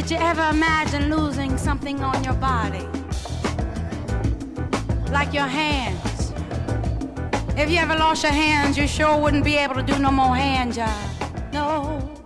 Did you ever imagine losing something on your body? Like your hands. If you ever lost your hands, you sure wouldn't be able to do no more hand jobs. No.